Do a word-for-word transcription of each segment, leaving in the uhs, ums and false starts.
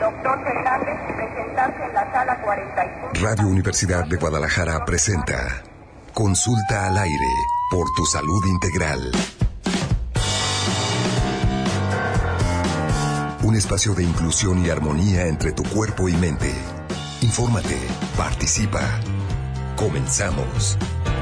doctor Fernández presentarse en la sala cuarenta y cinco. Radio Universidad de Guadalajara presenta Consulta al aire por tu salud integral. Un espacio de inclusión y armonía entre tu cuerpo y mente. Infórmate, participa. Comenzamos.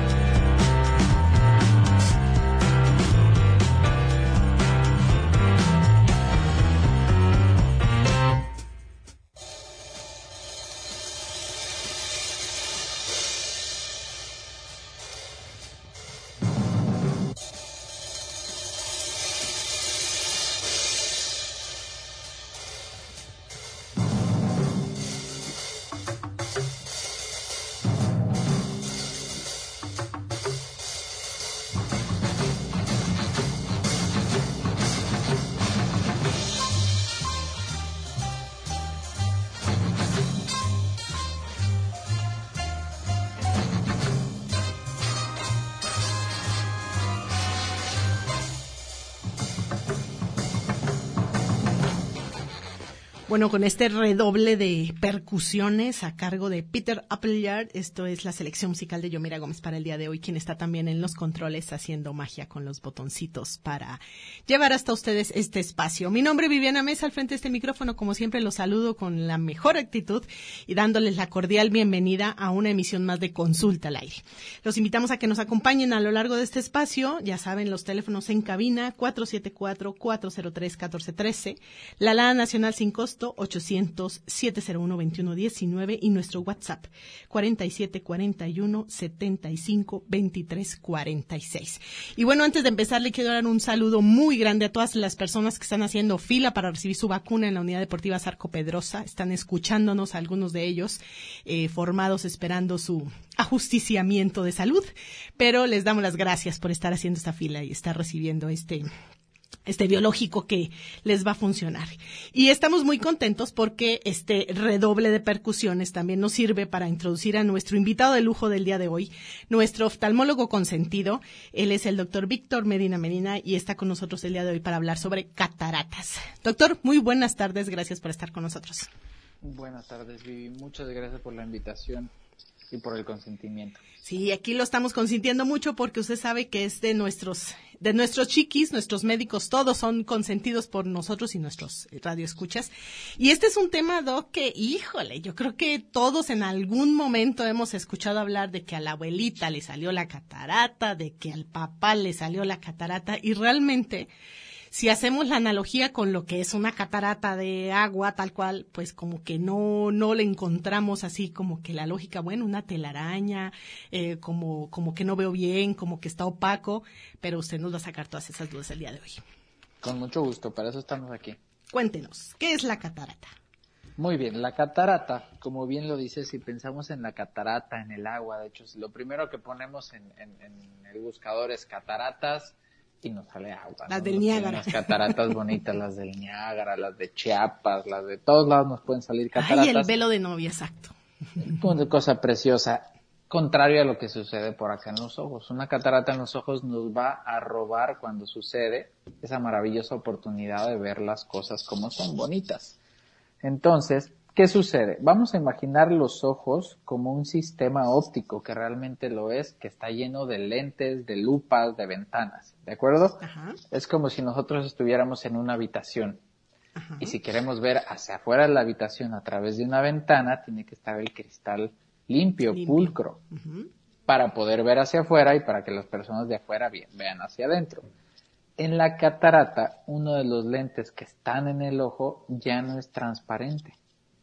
Bueno, con este redoble de percusiones a cargo de Peter Appleyard, esto es la selección musical de Yomira Gómez para el día de hoy, quien está también en los controles haciendo magia con los botoncitos para llevar hasta ustedes este espacio. Mi nombre es Viviana Mesa, al frente de este micrófono, como siempre los saludo con la mejor actitud y dándoles la cordial bienvenida a una emisión más de Consulta al Aire. Los invitamos a que nos acompañen a lo largo de este espacio, ya saben, los teléfonos en cabina cuatro siete cuatro, cuatro cero tres, uno cuatro uno tres, la alada nacional sin costo ochocientos, siete cero uno, veintiuno diecinueve y nuestro WhatsApp cuarenta y siete cuarenta y uno, setenta y cinco, veintitrés cuarenta y seis. Y bueno, antes de empezar le quiero dar un saludo muy grande a todas las personas que están haciendo fila para recibir su vacuna en la Unidad Deportiva Zarco Pedrosa. Están escuchándonos, algunos de ellos eh, formados esperando su ajusticiamiento de salud, pero les damos las gracias por estar haciendo esta fila y estar recibiendo este este biológico que les va a funcionar. Y estamos muy contentos porque este redoble de percusiones también nos sirve para introducir a nuestro invitado de lujo del día de hoy, nuestro oftalmólogo consentido. Él es el doctor Víctor Medina Medina y está con nosotros el día de hoy para hablar sobre cataratas. Doctor, muy buenas tardes, gracias por estar con nosotros. Buenas tardes, Vivi. Muchas gracias por la invitación y por el consentimiento. Sí, aquí lo estamos consintiendo mucho porque usted sabe que es de nuestros de nuestros chiquis, nuestros médicos, todos son consentidos por nosotros y nuestros radioescuchas. Y este es un tema, Doc, que, híjole, yo creo que todos en algún momento hemos escuchado hablar de que a la abuelita le salió la catarata, de que al papá le salió la catarata, y realmente, si hacemos la analogía con lo que es una catarata de agua, tal cual, pues como que no no le encontramos así como que la lógica, bueno, una telaraña, eh, como como que no veo bien, como que está opaco, pero usted nos va a sacar todas esas dudas el día de hoy. Con mucho gusto, para eso estamos aquí. Cuéntenos, ¿qué es la catarata? Muy bien, la catarata, como bien lo dice, si pensamos en la catarata, en el agua, de hecho, lo primero que ponemos en, en, en el buscador es cataratas, y nos sale agua. Las ¿no? del Nos Niágara. Las cataratas bonitas, las del Niágara, las de Chiapas, las de todos lados nos pueden salir cataratas. Ay, el velo de novia, exacto. Una cosa preciosa, contrario a lo que sucede por acá en los ojos. Una catarata en los ojos nos va a robar cuando sucede esa maravillosa oportunidad de ver las cosas como son, bonitas. Entonces, ¿qué sucede? Vamos a imaginar los ojos como un sistema óptico, que realmente lo es, que está lleno de lentes, de lupas, de ventanas, ¿de acuerdo? Ajá. Es como si nosotros estuviéramos en una habitación. Ajá. Y si queremos ver hacia afuera de la habitación a través de una ventana, tiene que estar el cristal limpio, limpio. pulcro, uh-huh. para poder ver hacia afuera y para que las personas de afuera bien, vean hacia adentro. En la catarata, uno de los lentes que están en el ojo ya no es transparente.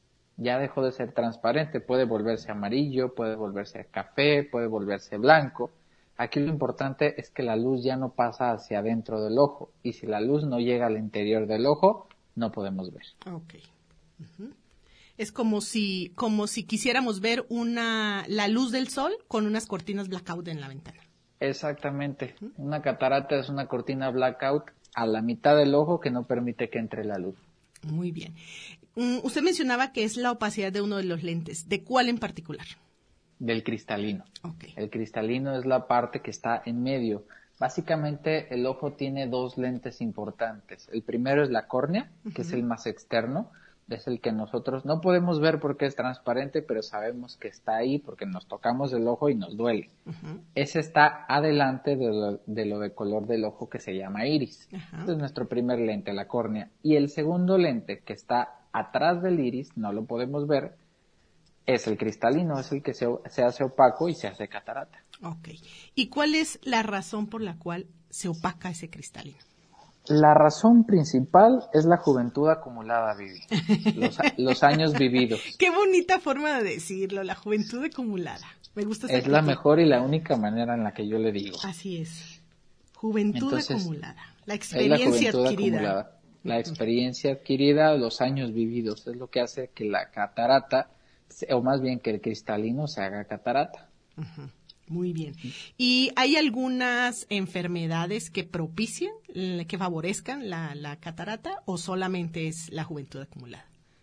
Ya dejó de ser transparente, puede volverse amarillo, puede volverse café, puede volverse blanco. Aquí lo importante es que la luz ya no pasa hacia adentro del ojo, y si la luz no llega al interior del ojo, no podemos ver. Okay. Uh-huh. Es como si, como si quisiéramos ver una, la luz del sol con unas cortinas blackout en la ventana. Exactamente. Uh-huh. Una catarata es una cortina blackout a la mitad del ojo que no permite que entre la luz. Muy bien. Um, usted mencionaba que es la opacidad de uno de los lentes. ¿De cuál en particular? Del cristalino. Okay. El cristalino es la parte que está en medio. Básicamente el ojo tiene dos lentes importantes. El primero es la córnea, uh-huh. que es el más externo, es el que nosotros no podemos ver porque es transparente, pero sabemos que está ahí porque nos tocamos el ojo y nos duele. Uh-huh. Ese está adelante de lo, de lo de color del ojo que se llama iris. Uh-huh. Este es nuestro primer lente, la córnea. Y el segundo lente que está atrás del iris, no lo podemos ver, es el cristalino, es el que se, se hace opaco y se hace catarata. Ok. ¿Y cuál es la razón por la cual se opaca ese cristalino? La razón principal es la juventud acumulada, Vivi. Los, los años vividos. Qué bonita forma de decirlo, la juventud acumulada. Me gusta esa Es actitud. La mejor y la única manera en la que yo le digo. Así es. Juventud Entonces, acumulada. La experiencia la adquirida. Acumulada. La uh-huh. experiencia adquirida, los años vividos, es lo que hace que la catarata, o más bien que el cristalino se haga catarata. Uh-huh. Muy bien. ¿Y hay algunas enfermedades que propicien, que favorezcan la, la catarata o solamente es la juventud acumulada?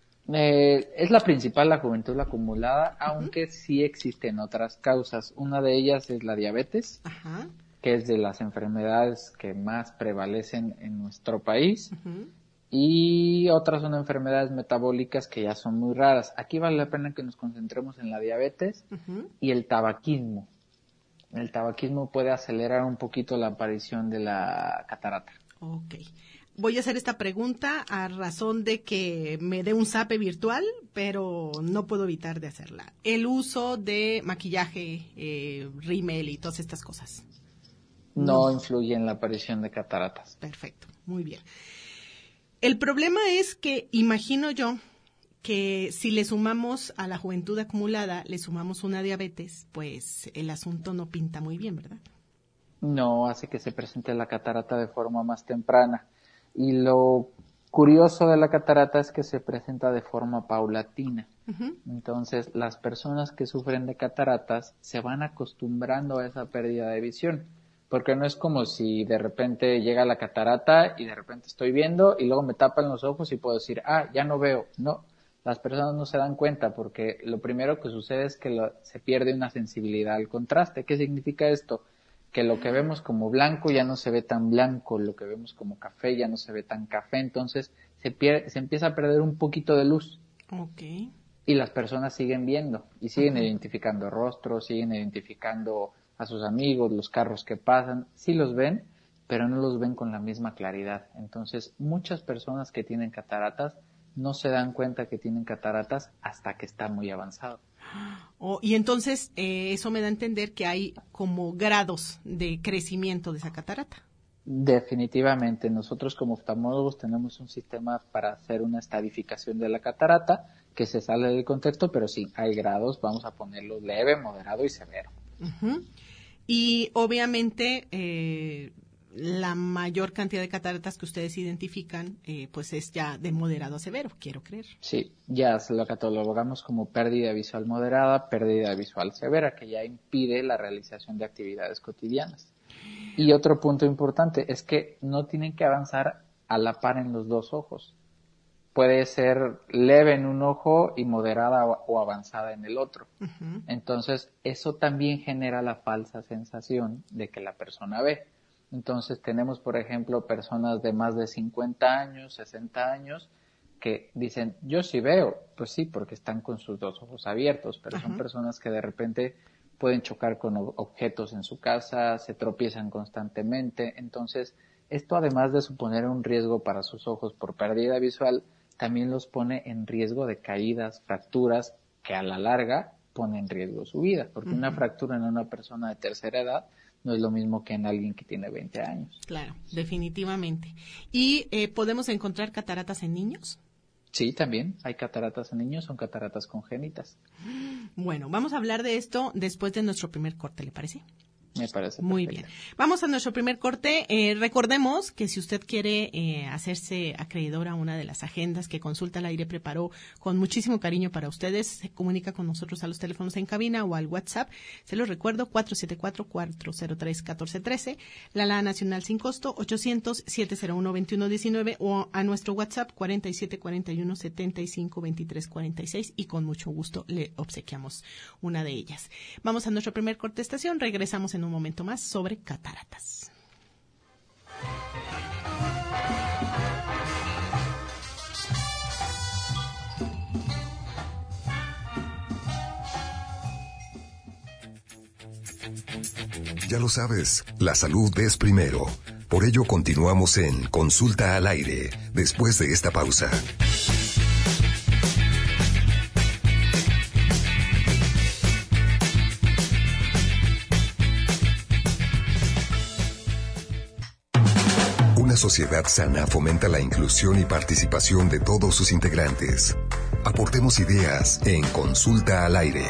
Eh, es la principal, la juventud acumulada, uh-huh. aunque sí existen otras causas. Una de ellas es la diabetes, uh-huh. que es de las enfermedades que más prevalecen en nuestro país. Uh-huh. Y otras son enfermedades metabólicas que ya son muy raras. Aquí vale la pena que nos concentremos en la diabetes uh-huh. y el tabaquismo. El tabaquismo puede acelerar un poquito la aparición de la catarata. Ok. Voy a hacer esta pregunta a razón de que me dé un zape virtual, pero no puedo evitar de hacerla. El uso de maquillaje, eh, rímel y todas estas cosas. No, no influye en la aparición de cataratas. Perfecto, muy bien. El problema es que, imagino yo, que si le sumamos a la juventud acumulada, le sumamos una diabetes, pues el asunto no pinta muy bien, ¿verdad? No, hace que se presente la catarata de forma más temprana. Y lo curioso de la catarata es que se presenta de forma paulatina. Uh-huh. Entonces, las personas que sufren de cataratas se van acostumbrando a esa pérdida de visión. Porque no es como si de repente llega la catarata y de repente estoy viendo y luego me tapan los ojos y puedo decir, ah, ya no veo. No. Las personas no se dan cuenta porque lo primero que sucede es que lo, se pierde una sensibilidad al contraste. ¿Qué significa esto? Que lo que vemos como blanco ya no se ve tan blanco, lo que vemos como café ya no se ve tan café, entonces se, pierde, se empieza a perder un poquito de luz. Okay. Y las personas siguen viendo y siguen uh-huh. identificando rostros, siguen identificando a sus amigos, los carros que pasan, sí los ven, pero no los ven con la misma claridad. Entonces, muchas personas que tienen cataratas no se dan cuenta que tienen cataratas hasta que está muy avanzado. Oh, y entonces eh, eso me da a entender que hay como grados de crecimiento de esa catarata. Definitivamente, nosotros como oftalmólogos tenemos un sistema para hacer una estadificación de la catarata que se sale del contexto, pero sí, hay grados, vamos a ponerlo leve, moderado y severo. Uh-huh. Y obviamente eh, la mayor cantidad de cataratas que ustedes identifican, eh, pues es ya de moderado a severo, quiero creer. Sí, ya se lo catalogamos como pérdida visual moderada, pérdida visual severa, que ya impide la realización de actividades cotidianas. Y otro punto importante es que no tienen que avanzar a la par en los dos ojos. Puede ser leve en un ojo y moderada o avanzada en el otro. Uh-huh. Entonces, eso también genera la falsa sensación de que la persona ve. Entonces tenemos, por ejemplo, personas de más de cincuenta años, sesenta años, que dicen, yo sí veo. Pues sí, porque están con sus dos ojos abiertos, pero uh-huh. son personas que de repente pueden chocar con objetos en su casa, se tropiezan constantemente. Entonces, esto además de suponer un riesgo para sus ojos por pérdida visual, también los pone en riesgo de caídas, fracturas, que a la larga pone en riesgo su vida, porque uh-huh. una fractura en una persona de tercera edad no es lo mismo que en alguien que tiene veinte años. Claro, definitivamente. ¿Y eh, podemos encontrar cataratas en niños? Sí, también hay cataratas en niños, son cataratas congénitas. Bueno, vamos a hablar de esto después de nuestro primer corte, ¿le parece? Me parece muy perfecto. bien. Vamos a nuestro primer corte. Eh, recordemos que si usted quiere eh, hacerse acreedor a una de las agendas que Consulta al Aire preparó con muchísimo cariño para ustedes, se comunica con nosotros a los teléfonos en cabina o al WhatsApp. Se los recuerdo, cuatro siete cuatro, cuatro cero tres, uno cuatro uno tres, la alada nacional sin costo, ochocientos, siete cero uno, veintiuno diecinueve o a nuestro WhatsApp, cuarenta y siete cuarenta y uno, setenta y cinco, veintitrés cuarenta y seis y con mucho gusto le obsequiamos una de ellas. Vamos a nuestro primer corte de estación. Regresamos en un momento más sobre cataratas. Ya lo sabes, la salud es primero. Por ello continuamos en Consulta al Aire, después de esta pausa. Una sociedad sana fomenta la inclusión y participación de todos sus integrantes. Aportemos ideas en Consulta al Aire.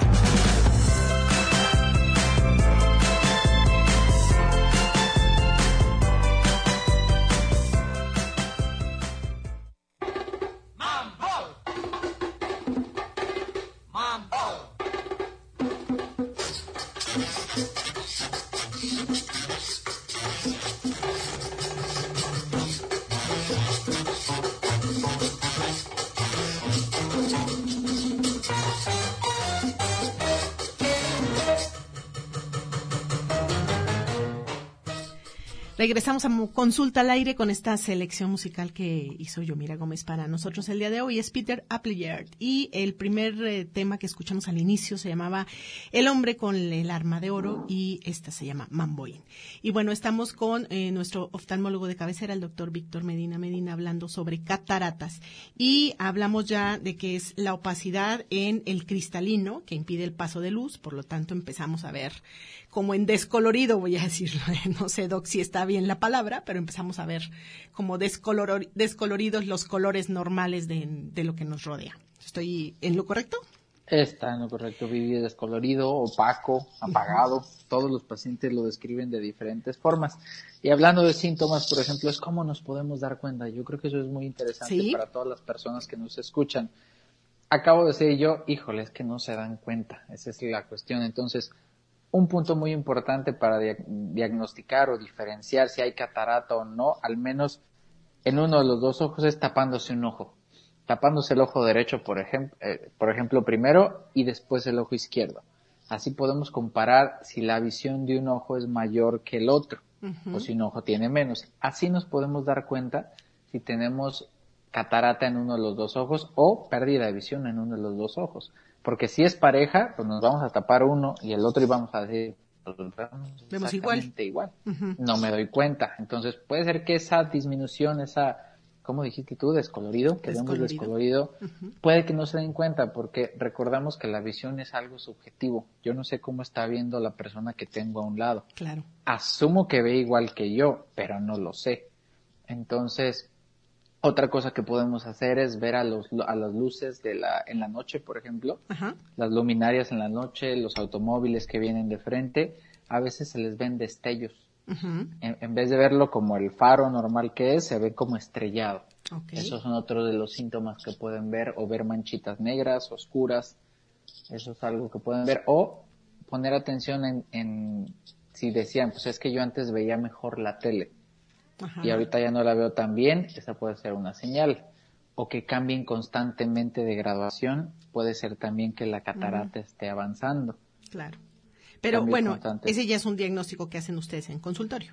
Regresamos a Consulta al Aire con esta selección musical que hizo Yomira Gómez para nosotros el día de hoy. Es Peter Appleyard y el primer eh, tema que escuchamos al inicio se llamaba El hombre con el arma de oro y esta se llama Mamboín. Y bueno, estamos con eh, nuestro oftalmólogo de cabecera, el doctor Víctor Medina Medina, hablando sobre cataratas. Y hablamos ya de que es la opacidad en el cristalino que impide el paso de luz, por lo tanto empezamos a ver como en descolorido, voy a decirlo, no sé, Doc, si está bien la palabra, pero empezamos a ver como descolor, descoloridos los colores normales de, de lo que nos rodea. ¿Estoy en lo correcto? Está en lo correcto, Vivi, descolorido, opaco, apagado. Uh-huh. Todos los pacientes lo describen de diferentes formas. Y hablando de síntomas, por ejemplo, es cómo nos podemos dar cuenta. Yo creo que eso es muy interesante ¿Sí? para todas las personas que nos escuchan. Acabo de decir yo, híjole, es que no se dan cuenta. Esa es la cuestión. Entonces, un punto muy importante para dia- diagnosticar o diferenciar si hay catarata o no, al menos en uno de los dos ojos, es tapándose un ojo. Tapándose el ojo derecho, por ejemplo, eh, por ejemplo, primero y después el ojo izquierdo. Así podemos comparar si la visión de un ojo es mayor que el otro, uh-huh. o si un ojo tiene menos. Así nos podemos dar cuenta si tenemos catarata en uno de los dos ojos o pérdida de visión en uno de los dos ojos. Porque si es pareja, pues nos vamos a tapar uno y el otro y vamos a decir, pues vemos exactamente igual. igual. Uh-huh. No me doy cuenta. Entonces puede ser que esa disminución, esa, ¿cómo dijiste tú? Descolorido, que vemos descolorido, uh-huh. puede que no se den cuenta porque recordamos que la visión es algo subjetivo. Yo no sé cómo está viendo la persona que tengo a un lado. Claro. Asumo que ve igual que yo, pero no lo sé. Entonces, otra cosa que podemos hacer es ver a los a las luces de la en la noche, por ejemplo, uh-huh. las luminarias en la noche, los automóviles que vienen de frente, a veces se les ven destellos. Uh-huh. En, en vez de verlo como el faro normal que es, se ve como estrellado. Okay. Esos son otros de los síntomas que pueden ver, o ver manchitas negras, oscuras. Eso es algo que pueden ver. O poner atención en, en si decían, pues es que yo antes veía mejor la tele. Ajá. Y ahorita ya no la veo tan bien, esa puede ser una señal. O que cambien constantemente de graduación, puede ser también que la catarata uh-huh. esté avanzando. Claro. Pero Cambios bueno, constantes. Ese ya es un diagnóstico que hacen ustedes en consultorio.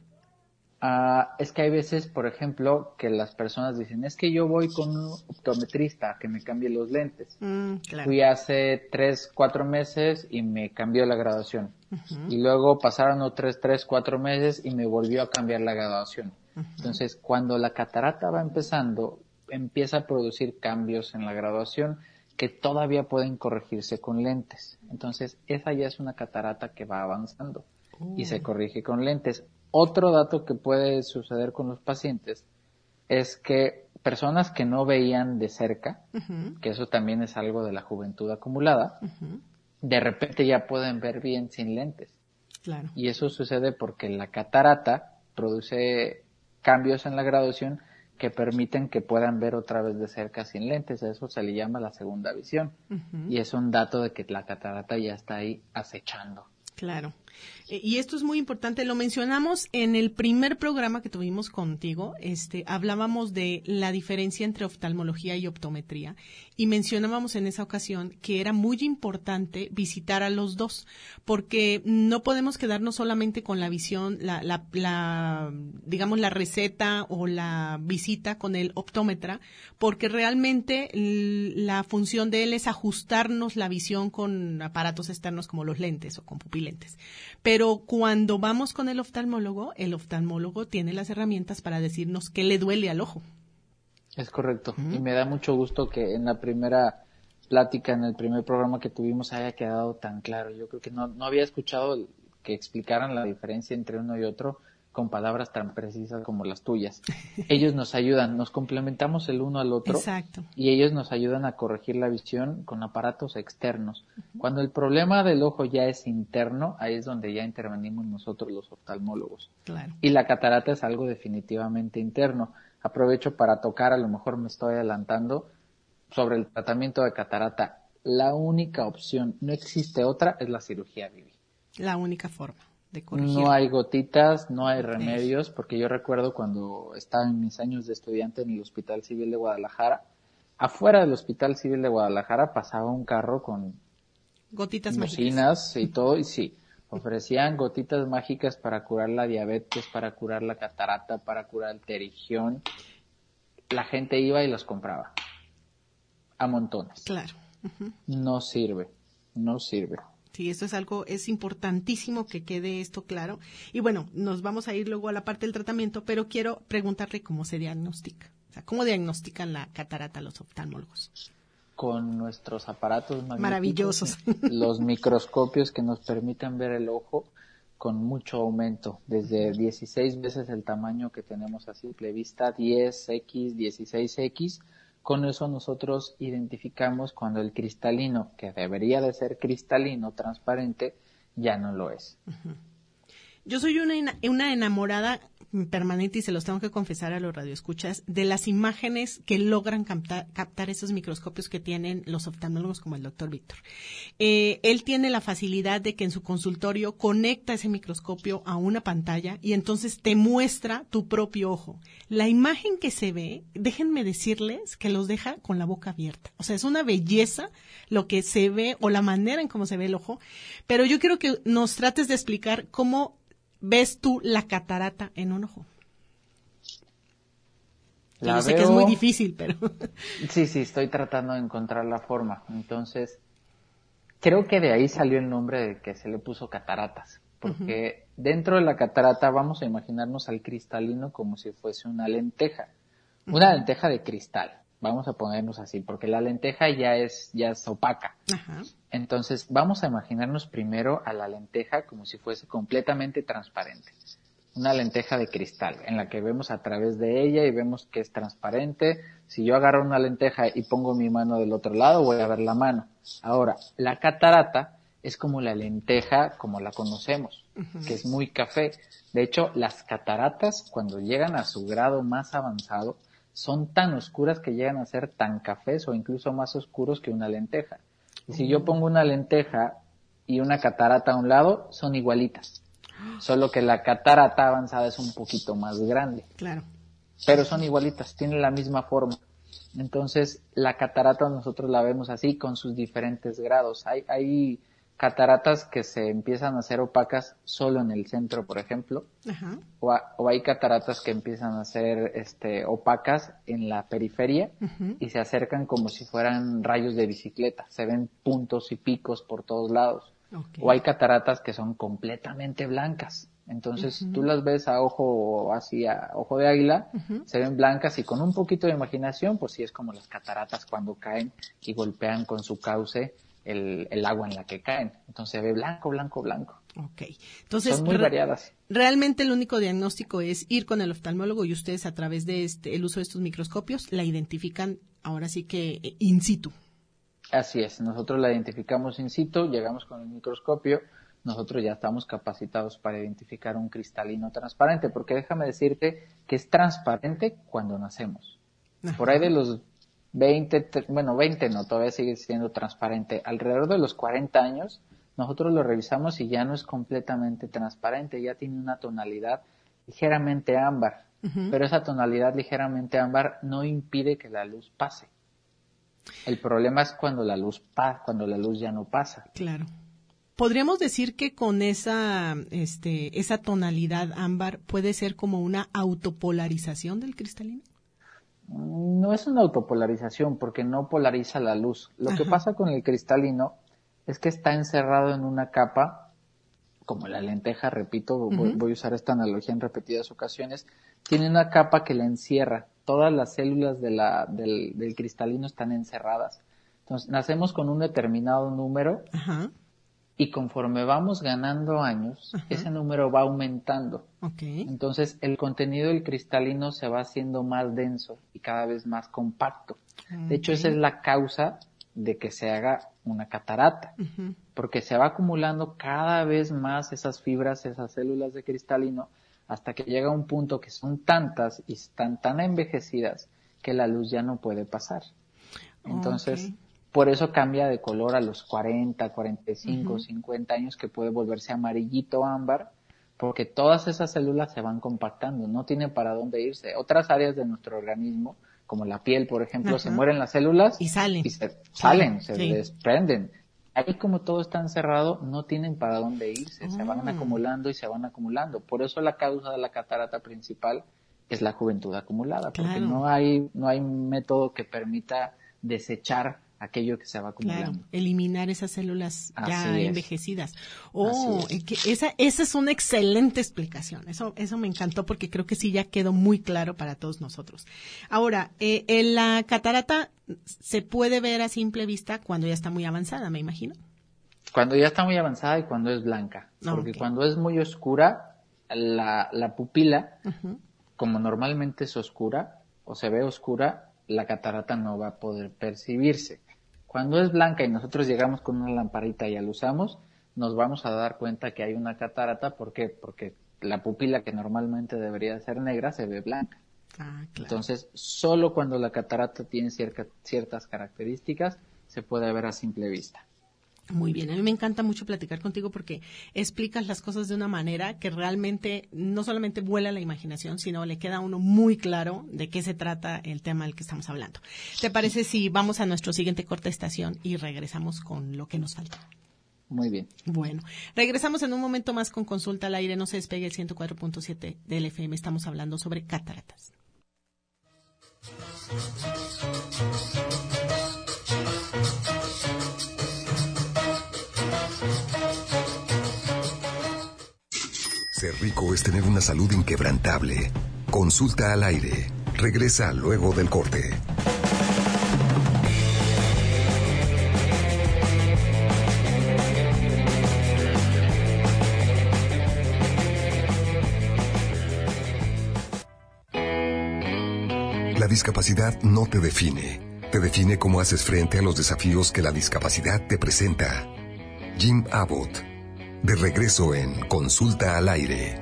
Uh, es que hay veces, por ejemplo, que las personas dicen, es que yo voy con un optometrista a que me cambie los lentes. Mm, claro. Fui hace tres, cuatro meses y me cambió la graduación. Uh-huh. Y luego pasaron otros tres, cuatro meses y me volvió a cambiar la graduación. Uh-huh. Entonces, cuando la catarata va empezando, empieza a producir cambios en la graduación que todavía pueden corregirse con lentes. Entonces, esa ya es una catarata que va avanzando uh. y se corrige con lentes. Otro dato que puede suceder con los pacientes es que personas que no veían de cerca, uh-huh. que eso también es algo de la juventud acumulada, uh-huh. de repente ya pueden ver bien sin lentes. Claro. Y eso sucede porque la catarata produce cambios en la graduación que permiten que puedan ver otra vez de cerca sin lentes. A eso se le llama la segunda visión. Uh-huh. Y es un dato de que la catarata ya está ahí acechando. Claro. Y esto es muy importante, lo mencionamos en el primer programa que tuvimos contigo, este, hablábamos de la diferencia entre oftalmología y optometría y mencionábamos en esa ocasión que era muy importante visitar a los dos, porque no podemos quedarnos solamente con la visión, la, la, la, digamos la receta o la visita con el optómetra, porque realmente la función de él es ajustarnos la visión con aparatos externos como los lentes o con pupilentes. pero cuando vamos con el oftalmólogo, el oftalmólogo tiene las herramientas para decirnos qué le duele al ojo. Es correcto, uh-huh. Y me da mucho gusto que en la primera plática, en el primer programa que tuvimos, haya quedado tan claro. Yo creo que no, no había escuchado que explicaran la diferencia entre uno y otro con palabras tan precisas como las tuyas. Ellos nos ayudan, nos complementamos el uno al otro. Exacto. Y ellos nos ayudan a corregir la visión con aparatos externos. Uh-huh. Cuando el problema del ojo ya es interno, ahí es donde ya intervenimos nosotros los oftalmólogos. Claro. Y la catarata es algo definitivamente interno. Aprovecho para tocar, a lo mejor me estoy adelantando, sobre el tratamiento de catarata. La única opción, no existe otra, es la cirugía, Vivi. La única forma de corregir. No hay gotitas, no hay remedios, porque yo recuerdo cuando estaba en mis años de estudiante en el Hospital Civil de Guadalajara, afuera del Hospital Civil de Guadalajara pasaba un carro con gotitas bocinas mágicas y todo, y sí, ofrecían gotitas mágicas para curar la diabetes, para curar la catarata, para curar el pterigión. La gente iba y los compraba a montones. Claro. Uh-huh. No sirve, no sirve. Sí, esto es algo, es importantísimo que quede esto claro. Y bueno, nos vamos a ir luego a la parte del tratamiento, pero quiero preguntarle cómo se diagnostica. O sea, ¿cómo diagnostican la catarata los oftalmólogos? Con nuestros aparatos maravillosos, los microscopios que nos permiten ver el ojo con mucho aumento, desde dieciséis veces el tamaño que tenemos a simple vista, diez equis, dieciséis equis. Con eso nosotros identificamos cuando el cristalino, que debería de ser cristalino, transparente, ya no lo es. Uh-huh. Yo soy una, una enamorada permanente, y se los tengo que confesar a los radioescuchas, de las imágenes que logran captar, captar esos microscopios que tienen los oftalmólogos como el doctor Víctor. Eh, él tiene la facilidad de que en su consultorio conecta ese microscopio a una pantalla y entonces te muestra tu propio ojo. La imagen que se ve, déjenme decirles que los deja con la boca abierta. O sea, es una belleza lo que se ve o la manera en cómo se ve el ojo, pero yo quiero que nos trates de explicar cómo ¿ves tú la catarata en un ojo? La yo sé veo... que es muy difícil, pero... Sí, sí, estoy tratando de encontrar la forma. Entonces, creo que de ahí salió el nombre de que se le puso cataratas. Porque uh-huh. dentro de la catarata vamos a imaginarnos al cristalino como si fuese una lenteja. Uh-huh. Una lenteja de cristal. Vamos a ponernos así, porque la lenteja ya es, ya es opaca. Ajá. Entonces, vamos a imaginarnos primero a la lenteja como si fuese completamente transparente. Una lenteja de cristal, en la que vemos a través de ella y vemos que es transparente. Si yo agarro una lenteja y pongo mi mano del otro lado, voy a ver la mano. Ahora, la catarata es como la lenteja como la conocemos, uh-huh. que es muy café. De hecho, las cataratas, cuando llegan a su grado más avanzado, son tan oscuras que llegan a ser tan cafés o incluso más oscuros que una lenteja. Y si yo pongo una lenteja y una catarata a un lado, son igualitas. Solo que la catarata avanzada es un poquito más grande. Claro. Pero son igualitas, tienen la misma forma. Entonces, la catarata nosotros la vemos así con sus diferentes grados. Hay, hay cataratas que se empiezan a hacer opacas solo en el centro, por ejemplo. Ajá. O, a, o hay cataratas que empiezan a ser este, opacas en la periferia uh-huh. y se acercan como si fueran rayos de bicicleta. Se ven puntos y picos por todos lados. Okay. O hay cataratas que son completamente blancas. Entonces uh-huh. tú las ves a ojo así, a ojo de águila, uh-huh. se ven blancas y con un poquito de imaginación, pues sí es como las cataratas cuando caen y golpean con su cauce el, el agua en la que caen. Entonces se ve blanco, blanco, blanco. Okay. Entonces, son muy re- variadas. Realmente el único diagnóstico es ir con el oftalmólogo y ustedes a través de este, el uso de estos microscopios la identifican ahora sí que in situ. Así es, nosotros la identificamos in situ, llegamos con el microscopio, nosotros ya estamos capacitados para identificar un cristalino transparente, porque déjame decirte que es transparente cuando nacemos. Ajá. Por ahí de los veinte, bueno, veinte no, todavía sigue siendo transparente. Alrededor de los cuarenta años, nosotros lo revisamos y ya no es completamente transparente, ya tiene una tonalidad ligeramente ámbar, uh-huh. pero esa tonalidad ligeramente ámbar no impide que la luz pase. El problema es cuando la luz pa, cuando la luz ya no pasa. Claro. ¿Podríamos decir que con esa, este, esa tonalidad ámbar puede ser como una autopolarización del cristalino? No es una autopolarización porque no polariza la luz. Lo Ajá. que pasa con el cristalino es que está encerrado en una capa como la lenteja, repito, uh-huh. voy, voy a usar esta analogía en repetidas ocasiones, tiene una capa que la encierra. Todas las células de la, del, del cristalino están encerradas. Entonces, nacemos con un determinado número uh-huh. y conforme vamos ganando años, uh-huh. ese número va aumentando. Okay. Entonces, el contenido del cristalino se va haciendo más denso y cada vez más compacto. Okay. De hecho, esa es la causa de que se haga una catarata, uh-huh. porque se va acumulando cada vez más esas fibras, esas células de cristalino, hasta que llega un punto que son tantas y están tan envejecidas que la luz ya no puede pasar. Entonces, okay. por eso cambia de color a los cuarenta, cuarenta y cinco, uh-huh. cincuenta años, que puede volverse amarillito ámbar, porque todas esas células se van compactando, no tienen para dónde irse. Otras áreas de nuestro organismo, como la piel, por ejemplo, uh-huh. se mueren las células y salen, y se salen, sí. se sí. desprenden. Ahí, como todo está encerrado, no tienen para dónde irse, oh. se van acumulando y se van acumulando. Por eso la causa de la catarata principal es la juventud acumulada, porque claro. no hay no hay método que permita desechar aquello que se va acumulando. Claro, eliminar esas células ya Así es. envejecidas. Oh, es. Que esa, esa es una excelente explicación. Eso, eso me encantó, porque creo que sí ya quedó muy claro para todos nosotros. Ahora, eh, en la catarata se puede ver a simple vista cuando ya está muy avanzada, me imagino. Cuando ya está muy avanzada y cuando es blanca. Porque okay. cuando es muy oscura, la, la pupila, uh-huh. como normalmente es oscura o se ve oscura, la catarata no va a poder percibirse. Cuando es blanca y nosotros llegamos con una lamparita y la usamos, nos vamos a dar cuenta que hay una catarata. ¿Por qué? Porque la pupila, que normalmente debería ser negra, se ve blanca. Ah, claro. Entonces, solo cuando la catarata tiene cierta, ciertas características, se puede ver a simple vista. Muy bien, a mí me encanta mucho platicar contigo, porque explicas las cosas de una manera que realmente no solamente vuela la imaginación, sino le queda a uno muy claro de qué se trata el tema del que estamos hablando. ¿Te parece si vamos a nuestro siguiente corte de estación y regresamos con lo que nos falta? Muy bien. Bueno, regresamos en un momento más con Consulta al Aire. No se despegue el ciento cuatro punto siete del F M. Estamos hablando sobre cataratas. Ser rico es tener una salud inquebrantable. Consulta al Aire. Regresa luego del corte. La discapacidad no te define. Te define cómo haces frente a los desafíos que la discapacidad te presenta. Jim Abbott. De regreso en Consulta al Aire.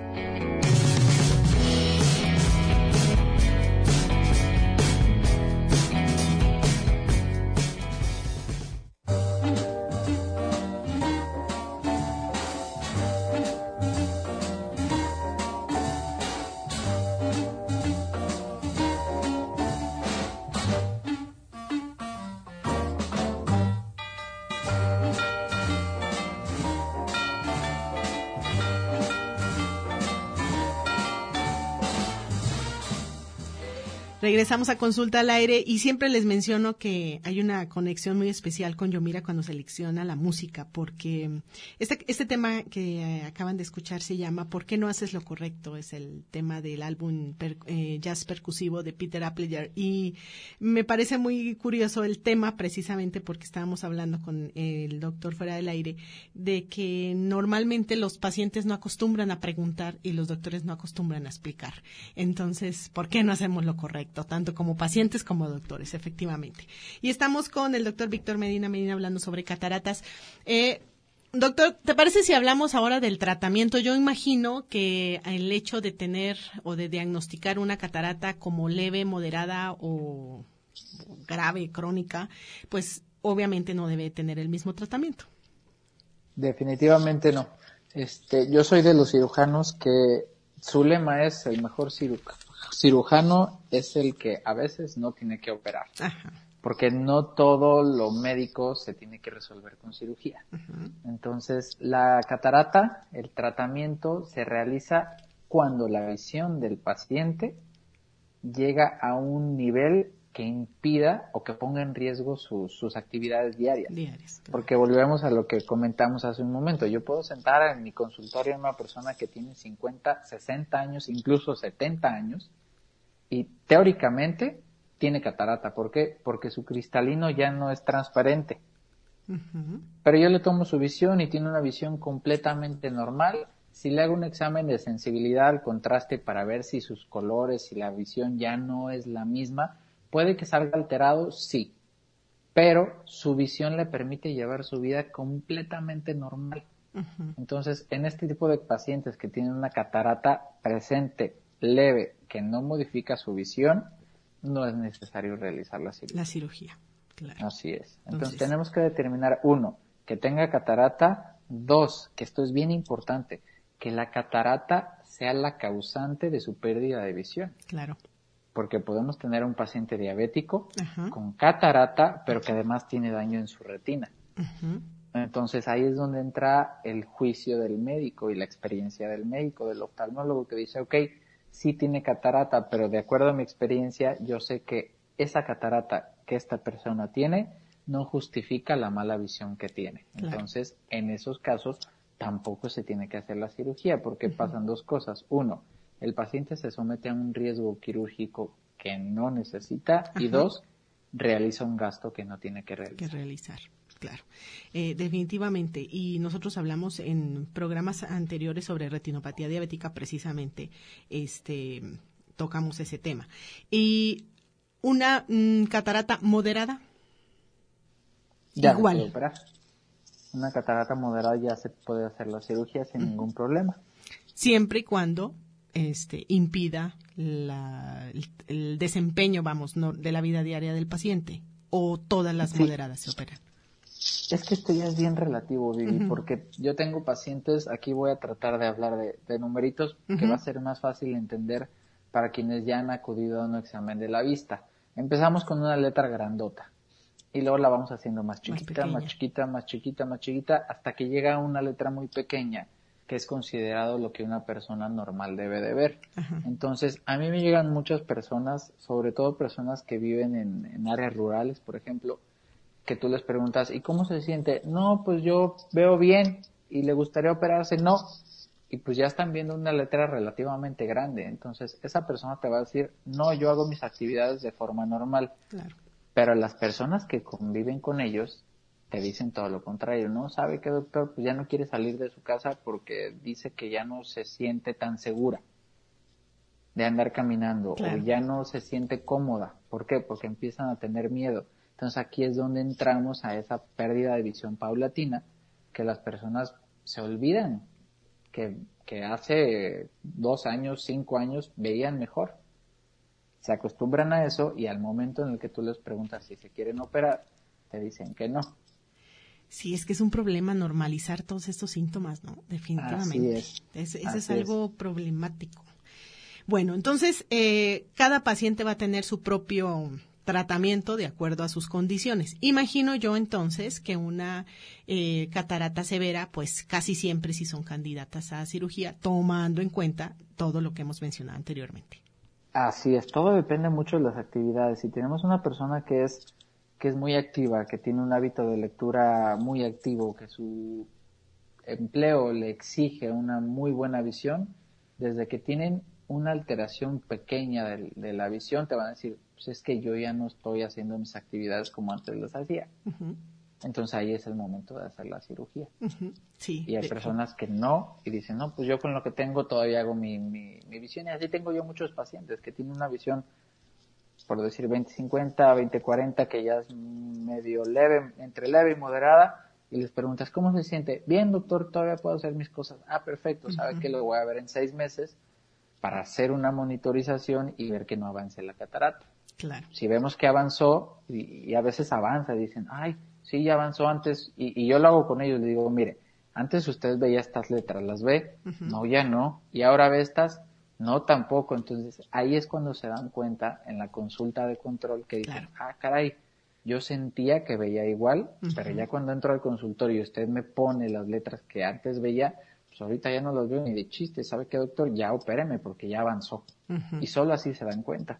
Regresamos a Consulta al Aire y siempre les menciono que hay una conexión muy especial con Yomira cuando selecciona la música, porque este, este tema que acaban de escuchar se llama ¿Por qué no haces lo correcto? Es el tema del álbum per, eh, jazz percusivo de Peter Appleyard, y me parece muy curioso el tema, precisamente porque estábamos hablando con el doctor fuera del aire de que normalmente los pacientes no acostumbran a preguntar y los doctores no acostumbran a explicar. Entonces, ¿por qué no hacemos lo correcto? Tanto como pacientes como doctores, efectivamente. Y estamos con el doctor Víctor Medina Medina hablando sobre cataratas. Eh, doctor, ¿te parece si hablamos ahora del tratamiento? Yo imagino que el hecho de tener o de diagnosticar una catarata como leve, moderada o grave, crónica, pues obviamente no debe tener el mismo tratamiento. Definitivamente no. Este, yo soy de los cirujanos que su lema es el mejor cirujano. Cirujano es el que a veces no tiene que operar. Ajá. Porque no todo lo médico se tiene que resolver con cirugía. Ajá. Entonces, la catarata, el tratamiento se realiza cuando la visión del paciente llega a un nivel que impida o que ponga en riesgo sus, sus actividades diarias. Diarias, claro. Porque volvemos a lo que comentamos hace un momento. Yo puedo sentar en mi consultorio a una persona que tiene cincuenta, sesenta años, incluso setenta años, y teóricamente tiene catarata. ¿Por qué? Porque su cristalino ya no es transparente. Uh-huh. Pero yo le tomo su visión y tiene una visión completamente normal. Si le hago un examen de sensibilidad al contraste para ver si sus colores, si la visión ya no es la misma, puede que salga alterado, sí, pero su visión le permite llevar su vida completamente normal. Uh-huh. Entonces, en este tipo de pacientes que tienen una catarata presente, leve, que no modifica su visión, no es necesario realizar la cirugía. La cirugía, claro. Así es. Entonces, Entonces, tenemos que determinar, uno, que tenga catarata, dos, que esto es bien importante, que la catarata sea la causante de su pérdida de visión. Claro. Porque podemos tener un paciente diabético uh-huh. con catarata, pero que además tiene daño en su retina. Uh-huh. Entonces ahí es donde entra el juicio del médico y la experiencia del médico, del oftalmólogo, que dice, ok, sí tiene catarata, pero de acuerdo a mi experiencia, yo sé que esa catarata que esta persona tiene no justifica la mala visión que tiene. Claro. Entonces, en esos casos, tampoco se tiene que hacer la cirugía, porque uh-huh. pasan dos cosas. Uno, el paciente se somete a un riesgo quirúrgico que no necesita. Ajá. Y dos, realiza un gasto que no tiene que realizar. Que realizar, claro. Eh, definitivamente. Y nosotros hablamos en programas anteriores sobre retinopatía diabética, precisamente, este, tocamos ese tema. Y una mmm, catarata moderada. Ya igual. Se puede operar. Una catarata moderada ya se puede hacer la cirugía sin uh-huh. ningún problema. Siempre y cuando este impida la, el, el desempeño, vamos, no, de la vida diaria del paciente, o todas las sí. moderadas se operan. Es que esto ya es bien relativo, Vivi, uh-huh. porque yo tengo pacientes, aquí voy a tratar de hablar de, de numeritos, uh-huh. que va a ser más fácil entender para quienes ya han acudido a un examen de la vista. Empezamos con una letra grandota, y luego la vamos haciendo más chiquita, más, más chiquita, más chiquita, más chiquita, hasta que llega a una letra muy pequeña, que es considerado lo que una persona normal debe de ver. Ajá. Entonces, a mí me llegan muchas personas, sobre todo personas que viven en, en áreas rurales, por ejemplo, que tú les preguntas, ¿y cómo se siente? No, pues yo veo bien, y le gustaría operarse, no. Y pues ya están viendo una letra relativamente grande. Entonces, esa persona te va a decir, no, yo hago mis actividades de forma normal. Claro. Pero las personas que conviven con ellos te dicen todo lo contrario, ¿no? ¿Sabe qué, doctor? Pues ya no quiere salir de su casa porque dice que ya no se siente tan segura de andar caminando, claro. o ya no se siente cómoda. ¿Por qué? Porque empiezan a tener miedo. Entonces aquí es donde entramos a esa pérdida de visión paulatina, que las personas se olvidan que, que hace dos años, cinco años veían mejor. Se acostumbran a eso y al momento en el que tú les preguntas si se quieren operar, te dicen que no. Sí, es que es un problema normalizar todos estos síntomas, ¿no? Definitivamente. Así es. es ese Así es algo es. problemático. Bueno, entonces, eh, cada paciente va a tener su propio tratamiento de acuerdo a sus condiciones. Imagino yo entonces que una eh, catarata severa, pues casi siempre sí son candidatas a cirugía, tomando en cuenta todo lo que hemos mencionado anteriormente. Así es, todo depende mucho de las actividades. Si tenemos una persona que es que es muy activa, que tiene un hábito de lectura muy activo, que su empleo le exige una muy buena visión, desde que tienen una alteración pequeña de, de la visión, te van a decir, pues es que yo ya no estoy haciendo mis actividades como antes las hacía. Uh-huh. Entonces ahí es el momento de hacer la cirugía. Uh-huh. Sí, y hay personas que no, y dicen, no, pues yo con lo que tengo todavía hago mi, mi, mi visión, y así tengo yo muchos pacientes que tienen una visión, por decir veinte cincuenta, veinte cuarenta, que ya es medio leve, entre leve y moderada, y les preguntas, ¿cómo se siente? Bien, doctor, todavía puedo hacer mis cosas. Ah, perfecto, sabe uh-huh. que lo voy a ver en seis meses para hacer una monitorización y ver que no avance la catarata. Claro. Si vemos que avanzó, y, y a veces avanza, dicen, ay, sí, ya avanzó antes, y, y yo lo hago con ellos, le digo, mire, antes usted veía estas letras, ¿las ve? Uh-huh. No, ya no. ¿Y ahora ve estas? No, tampoco. Entonces, ahí es cuando se dan cuenta en la consulta de control que dicen, claro. ah, caray, yo sentía que veía igual, uh-huh. pero ya cuando entro al consultorio y usted me pone las letras que antes veía, pues ahorita ya no las veo ni de chiste. ¿Sabe qué, doctor? Ya opéreme porque ya avanzó. Uh-huh. Y solo así se dan cuenta.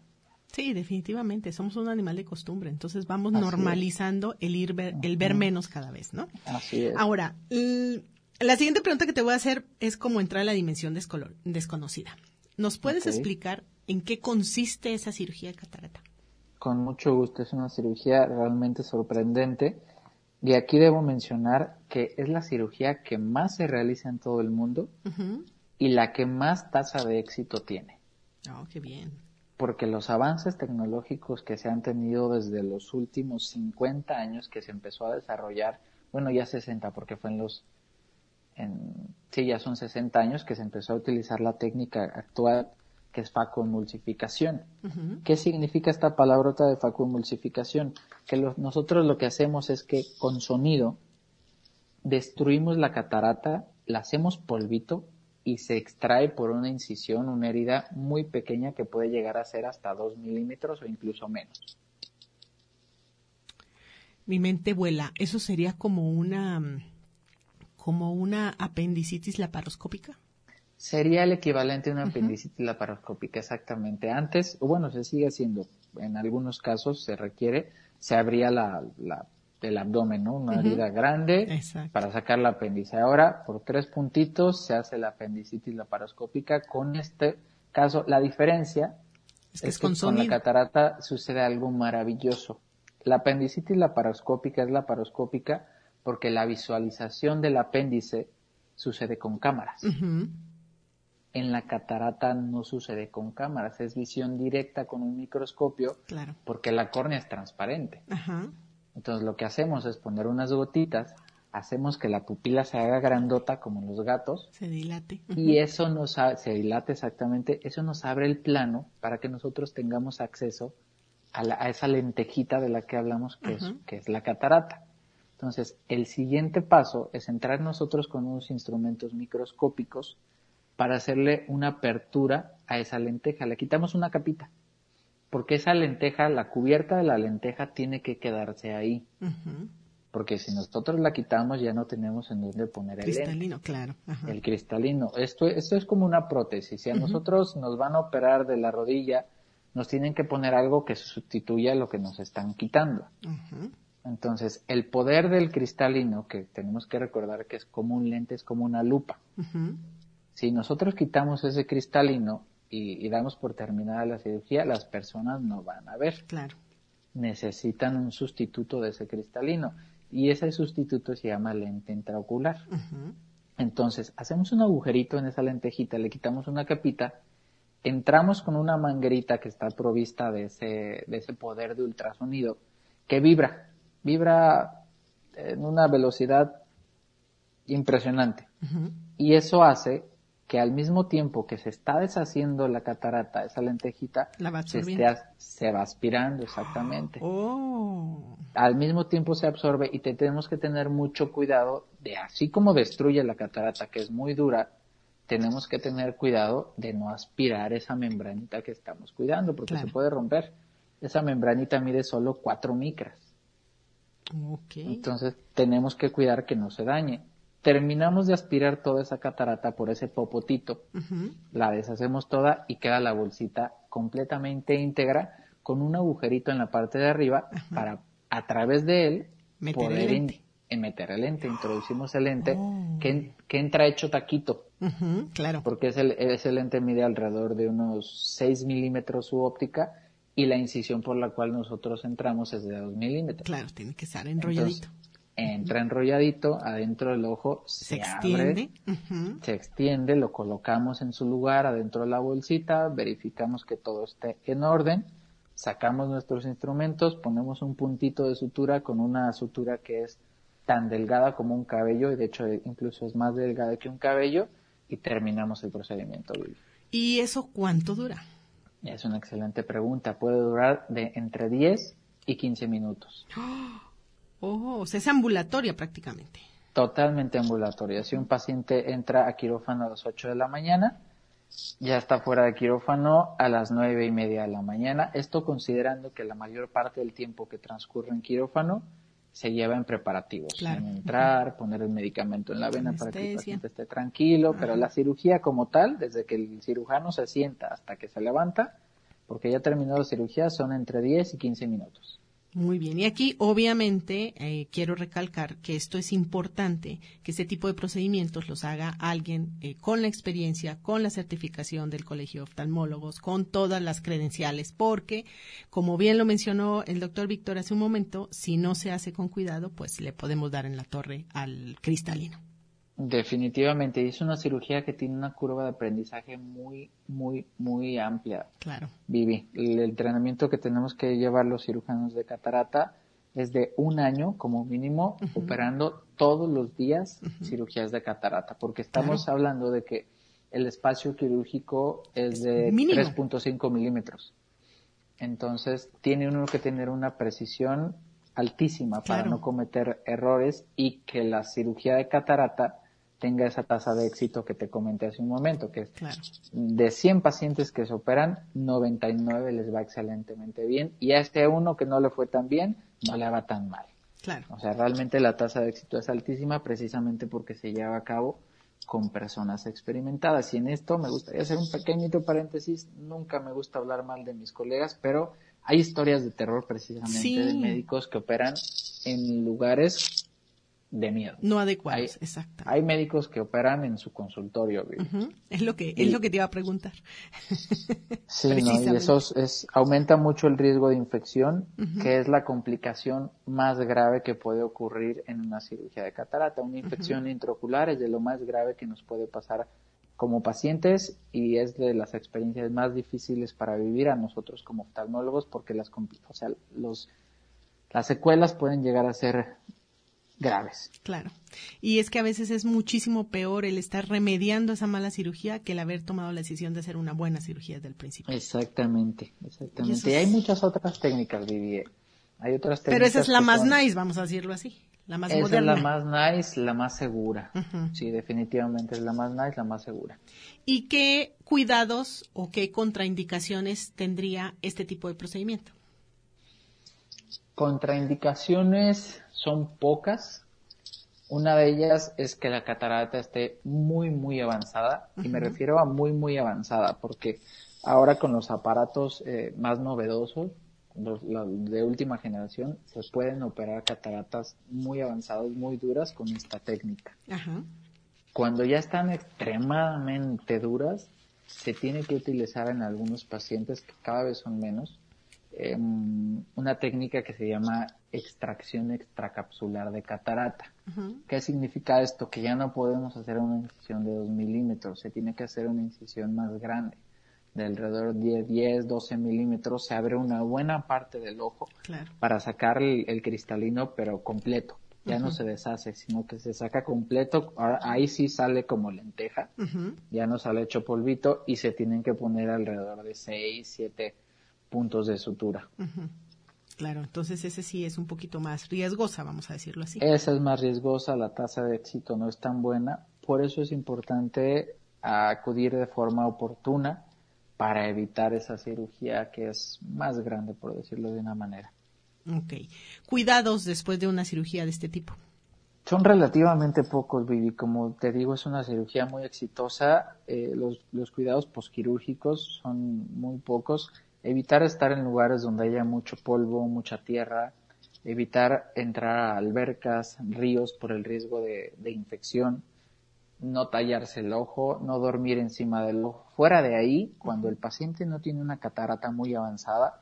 Sí, definitivamente, somos un animal de costumbre, entonces vamos Así normalizando el ir ver, el ver menos cada vez, ¿no? Así es. Ahora, l- la siguiente pregunta que te voy a hacer es cómo entrar a la dimensión descolo- desconocida. ¿Nos puedes Ok. explicar en qué consiste esa cirugía de catarata? Con mucho gusto, es una cirugía realmente sorprendente. Y aquí debo mencionar que es la cirugía que más se realiza en todo el mundo Ujú. y la que más tasa de éxito tiene. Oh, qué bien. Porque los avances tecnológicos que se han tenido desde los últimos cincuenta años que se empezó a desarrollar, bueno, ya sesenta, porque fue en los, en, sí, ya son sesenta años que se empezó a utilizar la técnica actual, que es facoemulsificación. Ujú. ¿Qué significa esta palabrota de facoemulsificación? Que lo- nosotros lo que hacemos es que con sonido destruimos la catarata, la hacemos polvito y se extrae por una incisión, una herida muy pequeña que puede llegar a ser hasta dos milímetros o incluso menos. Mi mente vuela. ¿Eso sería como una, mm, como una apendicitis laparoscópica? Sería el equivalente a una Ujú. apendicitis laparoscópica, exactamente. Antes, o bueno, se sigue haciendo, en algunos casos se requiere, se abría la, la, el abdomen, ¿no? Una Ujú. herida grande Exacto. para sacar el apéndice. Ahora, por tres puntitos se hace la apendicitis laparoscópica. Con este caso, la diferencia Es que es es que con con la sonido. catarata sucede algo maravilloso. La apendicitis laparoscópica es laparoscópica porque la visualización del apéndice sucede con cámaras. Ujú. En la catarata no sucede con cámaras, es visión directa con un microscopio Claro. porque la córnea es transparente. Ajá. Entonces lo que hacemos es poner unas gotitas, hacemos que la pupila se haga grandota como en los gatos Se dilate. y Ujú. eso nos a- se dilata exactamente, eso nos abre el plano para que nosotros tengamos acceso a, la- a esa lentejita de la que hablamos que es, Ajá. que es la catarata. Entonces, el siguiente paso es entrar nosotros con unos instrumentos microscópicos para hacerle una apertura a esa lenteja. Le quitamos una capita, porque esa lenteja, la cubierta de la lenteja tiene que quedarse ahí, Ujú. porque si nosotros la quitamos ya no tenemos en dónde poner el lente. Cristalino, claro. Ajá. El cristalino. Esto, esto es como una prótesis. Si a Ujú. nosotros nos van a operar de la rodilla, nos tienen que poner algo que sustituya lo que nos están quitando. Ujú. Entonces, el poder del cristalino, que tenemos que recordar que es como un lente, es como una lupa. Ujú. Si nosotros quitamos ese cristalino y, y damos por terminada la cirugía, las personas no van a ver. Claro. Necesitan un sustituto de ese cristalino y ese sustituto se llama lente intraocular. Ujú. Entonces, hacemos un agujerito en esa lentejita, le quitamos una capita, entramos con una manguerita que está provista de ese, de ese poder de ultrasonido que vibra, vibra en una velocidad impresionante. Ujú. Y eso hace que al mismo tiempo que se está deshaciendo la catarata, esa lentejita, La va se, absorbiendo. esté, se va aspirando exactamente. Oh. Al mismo tiempo se absorbe y te tenemos que tener mucho cuidado de, así como destruye la catarata, que es muy dura, tenemos que tener cuidado de no aspirar esa membranita que estamos cuidando, porque Claro. se puede romper. Esa membranita mide solo cuatro micras. Ok. Entonces tenemos que cuidar que no se dañe. Terminamos de aspirar toda esa catarata por ese popotito, Ujú. la deshacemos toda y queda la bolsita completamente íntegra con un agujerito en la parte de arriba Ajá. para a través de él Meter el poder lente. in- en meter el lente. Introducimos el lente Oh. que, que entra hecho taquito, Ujú. Claro. porque ese, ese lente mide alrededor de unos seis milímetros su óptica y la incisión por la cual nosotros entramos es de dos milímetros. Claro, tiene que estar enrolladito. Entonces, entra enrolladito adentro del ojo, se, Se abre, extiende. Ujú. se extiende, lo colocamos en su lugar adentro de la bolsita, verificamos que todo esté en orden, sacamos nuestros instrumentos, ponemos un puntito de sutura con una sutura que es tan delgada como un cabello, y de hecho incluso es más delgada que un cabello, y terminamos el procedimiento. ¿Y eso cuánto dura? Es una excelente pregunta, puede durar de entre diez y quince minutos. Oh, o sea, es ambulatoria prácticamente. Totalmente ambulatoria. Si un paciente entra a quirófano a las ocho de la mañana, ya está fuera de quirófano a las nueve y media de la mañana. Esto considerando que la mayor parte del tiempo que transcurre en quirófano se lleva en preparativos. Claro. En entrar, poner el medicamento en la vena para que el Anestesia. paciente esté tranquilo. Pero Ajá. la cirugía como tal, desde que el cirujano se sienta hasta que se levanta, porque ya terminó la cirugía, son entre diez y quince minutos. Muy bien, y aquí obviamente eh, quiero recalcar que esto es importante, que este tipo de procedimientos los haga alguien eh, con la experiencia, con la certificación del Colegio de Oftalmólogos, con todas las credenciales, porque, como bien lo mencionó el doctor Víctor hace un momento, si no se hace con cuidado, pues le podemos dar en la torre al cristalino. Definitivamente, y es una cirugía que tiene una curva de aprendizaje muy, muy, muy amplia. Claro. Vivi, el entrenamiento que tenemos que llevar los cirujanos de catarata es de un año como mínimo, uh-huh. operando todos los días uh-huh. cirugías de catarata, porque estamos claro. hablando de que el espacio quirúrgico es de tres punto cinco milímetros. Entonces, tiene uno que tener una precisión altísima para claro. no cometer errores y que la cirugía de catarata tenga esa tasa de éxito que te comenté hace un momento, que es claro. de cien pacientes que se operan, noventa y nueve les va excelentemente bien, y a este uno que no le fue tan bien, no le va tan mal. Claro. O sea, realmente la tasa de éxito es altísima precisamente porque se lleva a cabo con personas experimentadas. Y en esto me gustaría hacer un pequeñito paréntesis, nunca me gusta hablar mal de mis colegas, pero hay historias de terror precisamente sí. de médicos que operan en lugares de miedo. No adecuados, hay, exacto. Hay médicos que operan en su consultorio. Uh-huh. Es lo que y, es lo que te iba a preguntar. Sí, no, y eso es, es aumenta mucho el riesgo de infección, uh-huh. que es la complicación más grave que puede ocurrir en una cirugía de catarata. Una infección uh-huh. intraocular es de lo más grave que nos puede pasar como pacientes y es de las experiencias más difíciles para vivir a nosotros como oftalmólogos porque las, o sea, los, las secuelas pueden llegar a ser graves. Claro. Y es que a veces es muchísimo peor el estar remediando esa mala cirugía que el haber tomado la decisión de hacer una buena cirugía desde el principio. Exactamente, exactamente. Y, y hay es... muchas otras técnicas, Vivi. Hay otras técnicas. Pero esa es la más son... nice, vamos a decirlo así. La más esa moderna. es la más nice, la más segura. Uh-huh. Sí, definitivamente es la más nice, la más segura. ¿Y qué cuidados o qué contraindicaciones tendría este tipo de procedimiento? Contraindicaciones son pocas. Una de ellas es que la catarata esté muy, muy avanzada. Uh-huh. Y me refiero a muy, muy avanzada, porque ahora con los aparatos eh, más novedosos, los, los de última generación, se pueden operar cataratas muy avanzadas, muy duras con esta técnica. Uh-huh. Cuando ya están extremadamente duras, se tiene que utilizar en algunos pacientes, que cada vez son menos, eh, una técnica que se llama extracción extracapsular de catarata. Uh-huh. ¿Qué significa esto? Que ya no podemos hacer una incisión de dos milímetros, se tiene que hacer una incisión más grande, de alrededor de diez, doce milímetros, se abre una buena parte del ojo claro. para sacar el, el cristalino, pero completo. Ya uh-huh. no se deshace, sino que se saca completo. Ahora, ahí sí sale como lenteja, uh-huh. ya no sale hecho polvito y se tienen que poner alrededor de seis, siete puntos de sutura. Uh-huh. Claro, entonces ese sí es un poquito más riesgosa, vamos a decirlo así. Esa es más riesgosa, la tasa de éxito no es tan buena, por eso es importante acudir de forma oportuna para evitar esa cirugía que es más grande, por decirlo de una manera. Ok. ¿Cuidados después de una cirugía de este tipo? Son relativamente pocos, Vivi. Como te digo, es una cirugía muy exitosa. Eh, los, los cuidados posquirúrgicos son muy pocos. Evitar estar en lugares donde haya mucho polvo, mucha tierra. Evitar entrar a albercas, ríos por el riesgo de, de infección. No tallarse el ojo, no dormir encima del ojo. Fuera de ahí, cuando el paciente no tiene una catarata muy avanzada,